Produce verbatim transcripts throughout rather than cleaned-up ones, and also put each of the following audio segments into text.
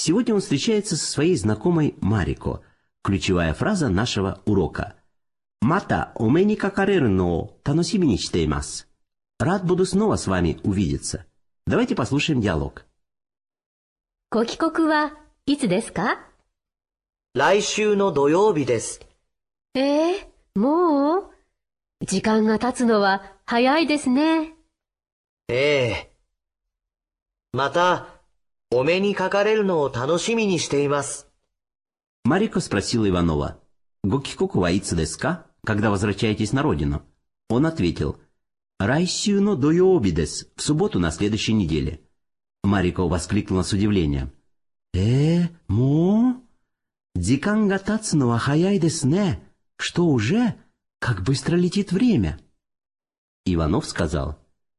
Сегодня он встречается со своей знакомой Марико. Ключевая фраза нашего урока. «Мата оме ни какареру но таносими ни шитеймасу». Рад буду снова с вами увидеться. Давайте послушаем диалог. ご帰国はいつですか？ 来週の土曜日です。 えー、もう？時間が経つのは早いですね。 ええ。また、お目にかかれるのを楽しみにしています。 Марико спросила Иванова. «Гокикоку ва ицу десу ка? Когда возвращаетесь на родину?» Он ответил. «Райсю но доёби десу, в субботу на следующей неделе». Марико воскликнула с удивлением. «Э, мо? Дзикан га тацу но ва хаяй десу не? Что уже? Как быстро летит время!» Иванов сказал.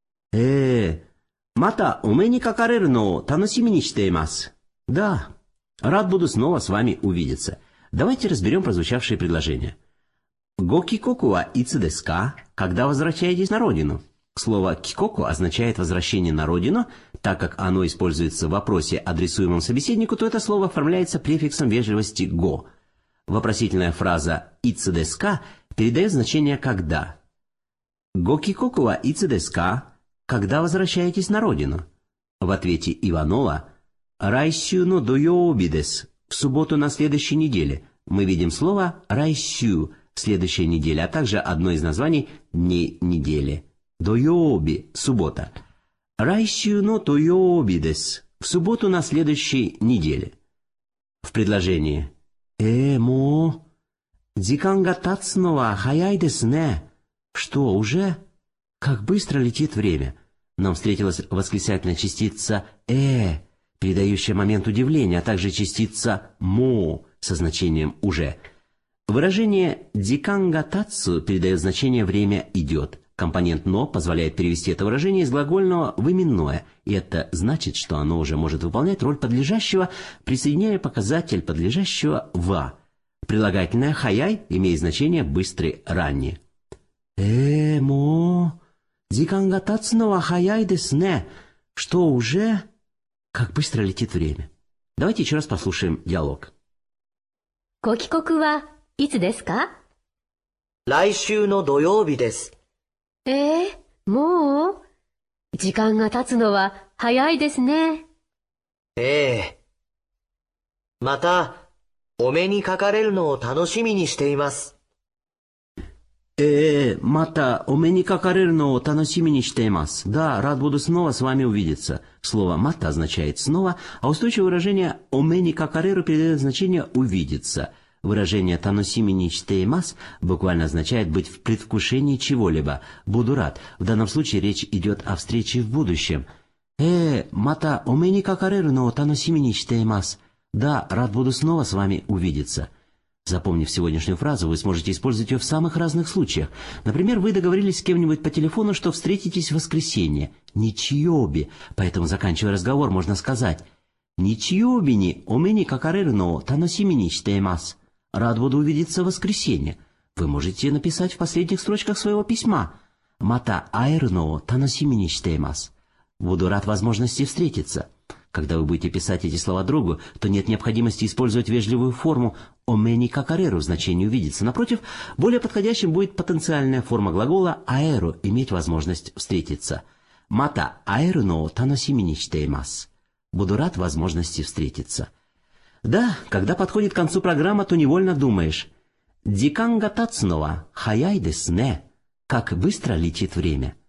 «Э, мата оме ни какареру но таносими ни шитеймасу». «Да, рад буду снова с вами увидеться». Давайте разберем прозвучавшие предложения. «Гокикоку ва ицу десу ка? Когда возвращаетесь на родину?» Слово «кикоку» означает «возвращение на родину». Так как оно используется в вопросе, адресуемом собеседнику, то это слово оформляется префиксом вежливости «го». Вопросительная фраза «ицу десу ка» передает значение «когда». «Гокикоку ва ицу десу ка? Когда возвращаетесь на родину?» В ответе Иванова «райсю но доёби десу» в субботу на следующей неделе мы видим слово «райсю» следующая неделя, а также одно из названий дней недели. Доёби – суббота. Райсю но доёби десу в субботу на следующей неделе. В предложении «Э, мо? Дзикан га тацу но ва хаяй десу не?» Что, уже? Как быстро летит время. Нам встретилась восклицательная частица «э», передающая момент удивления, а также частица «мо» со значением «уже». Выражение «дзикан га тацу» передает значение «время идет». Компонент «но» позволяет перевести это выражение из глагольного в именное, и это значит, что оно уже может выполнять роль подлежащего, присоединяя показатель подлежащего «ва». Прилагательное «хаяй» имеет значение «быстрый», «ранний». «Э, мо? Дзикан га тацу но ва хаяй десу не?» Что, уже? Как быстро летит время. Давайте еще раз послушаем диалог. ご帰国はいつですか？ 来週の土曜日です。 えー、もう？時間が経つのは早いですね。 ええ。また、お目にかかれるのを楽しみにしています。 Э, мата, оме ни какареру но таносими ни шитеймасу. Да, рад буду снова с вами увидеться. Слово «мата» означает «снова», а устойчивое выражение «оме ни какареру» передает значение «увидеться». Выражение «таносими ни шитеймасу» буквально означает «быть в предвкушении чего-либо». «Буду рад». В данном случае речь идет о встрече в будущем. «Э, мата, оме ни какареру но таносими ни шитеймасу». Да, рад буду снова с вами увидеться. Запомнив сегодняшнюю фразу, вы сможете использовать ее в самых разных случаях. Например, вы договорились с кем-нибудь по телефону, что встретитесь в воскресенье. Ничьоби. Поэтому, заканчивая разговор, можно сказать «Ничьоби ни оме ни какареру но таносими ни шитеймасу». Рад буду увидеться в воскресенье. Вы можете написать в последних строчках своего письма «Мата аэру но таносими ни шитеймасу». Буду рад возможности встретиться. Когда вы будете писать эти слова другу, то нет необходимости использовать вежливую форму «оме ни какареру» в значении «увидеться». Напротив, более подходящим будет потенциальная форма глагола «аэру» – иметь возможность встретиться. «Мата аэру но таносими ни шитеймасу». Буду рад возможности встретиться. Да, когда подходит к концу программа, то невольно думаешь «Дзикан га тацу но ва хаяй десу не?» Как быстро летит время.